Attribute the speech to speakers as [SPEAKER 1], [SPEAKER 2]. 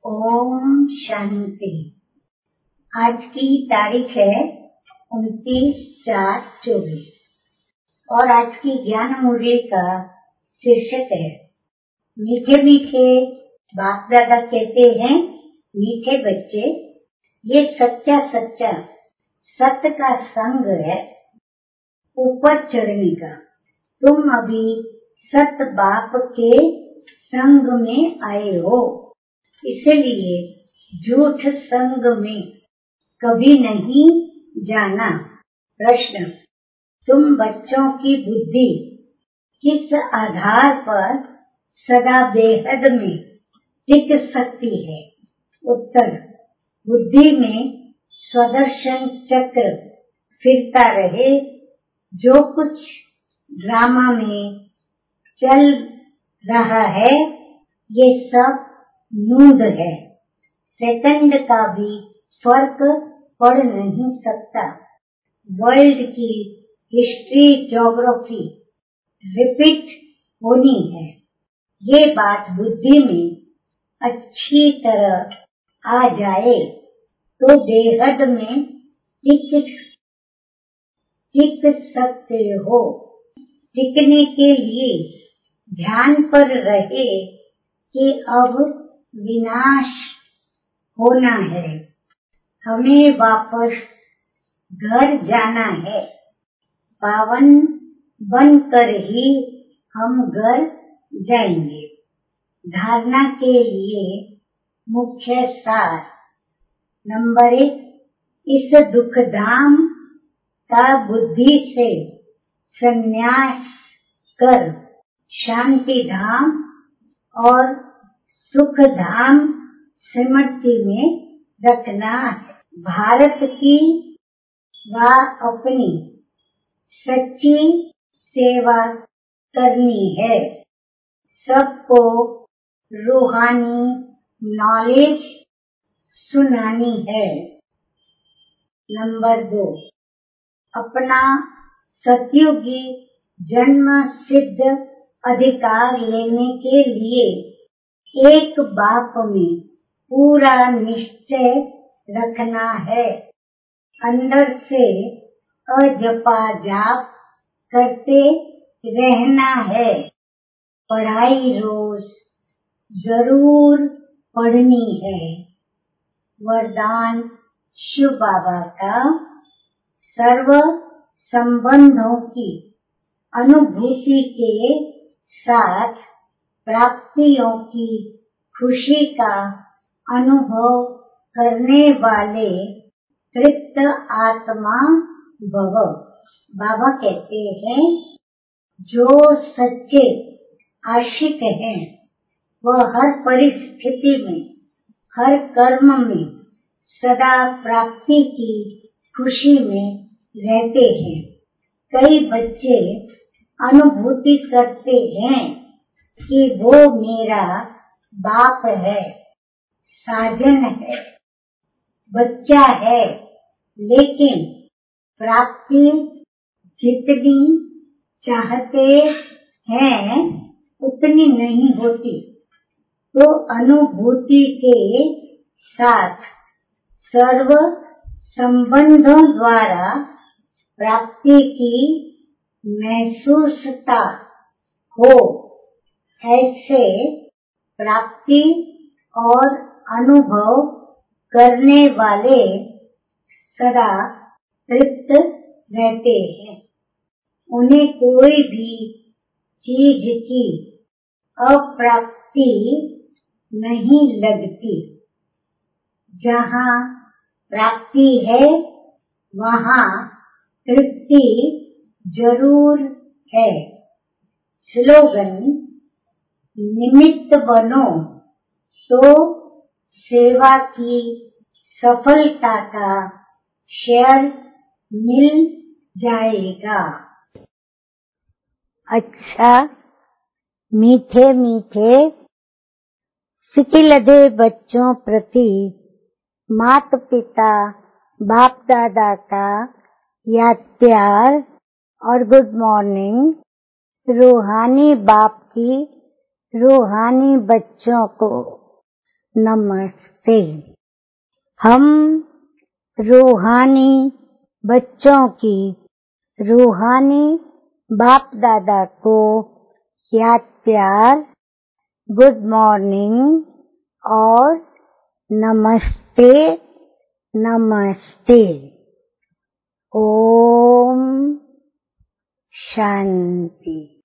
[SPEAKER 1] ओम शांति। आज की तारीख है 29/4/24 और आज की ज्ञान मुरली का शीर्षक है मीठे मीठे। बाप दादा कहते हैं, मीठे बच्चे, ये सच्चा सच्चा सत्य का संग है ऊपर चढ़ने का। तुम अभी सत्य बाप के संग में आए हो, इसलिए झूठ संग में कभी नहीं जाना। प्रश्न: तुम बच्चों की बुद्धि किस आधार पर सदा बेहद में टिक सकती है? उत्तर: बुद्धि में स्वदर्शन चक्र फिरता रहे। जो कुछ ड्रामा में चल रहा है ये सब नूंद है, सेकंड का भी फर्क पड़ नहीं सकता। वर्ल्ड की हिस्ट्री ज्योग्राफी रिपीट होनी है। ये बात बुद्धि में अच्छी तरह आ जाए तो बेहद में टिक सकते हो। टिकने के लिए ध्यान पर रहे कि अब विनाश होना है, हमें वापस घर जाना है। पावन बनकर ही हम घर जाएंगे। धारणा के लिए मुख्य सार: नंबर 1, इस दुख धाम का बुद्धि से संन्यास कर शांति धाम और सुख धाम स्मृति में रखना है। भारत की व अपनी सच्ची सेवा करनी है। सबको रूहानी नॉलेज सुनानी है। नंबर 2, अपना सतयुगी जन्म सिद्ध अधिकार लेने के लिए एक बाप में पूरा निश्चय रखना है। अंदर से अजपा जाप करते रहना है। पढ़ाई रोज जरूर पढ़नी है। वरदान शिव बाबा का: सर्व संबंधों की अनुभूति के साथ प्राप्तियों की खुशी का अनुभव करने वाले तृप्त आत्मा भव। बाबा कहते हैं, जो सच्चे आशिक हैं वह हर परिस्थिति में, हर कर्म में सदा प्राप्ति की खुशी में रहते हैं। कई बच्चे अनुभूति करते हैं कि वो मेरा बाप है, साजन है, बच्चा है, लेकिन प्राप्ति जितनी चाहते हैं उतनी नहीं होती। तो अनुभूति के साथ सर्व संबंधों द्वारा प्राप्ति की महसूसता हो, ऐसे प्राप्ति और अनुभव करने वाले सदा तृप्त रहते हैं। उन्हें कोई भी चीज की अप्राप्ति नहीं लगती। जहाँ प्राप्ति है वहाँ तृप्ति जरूर है। स्लोगन: निमित्त बनो तो सेवा की सफलता का शेयर मिल जाएगा। अच्छा, मीठे मीठे सिकिलधे बच्चों प्रति माता पिता बाप दादा का याद प्यार और गुड मॉर्निंग। रूहानी बाप की रूहानी बच्चों को नमस्ते। हम रूहानी बच्चों की रूहानी बाप दादा को याद प्यार, गुड मॉर्निंग और नमस्ते नमस्ते। ओम शांति।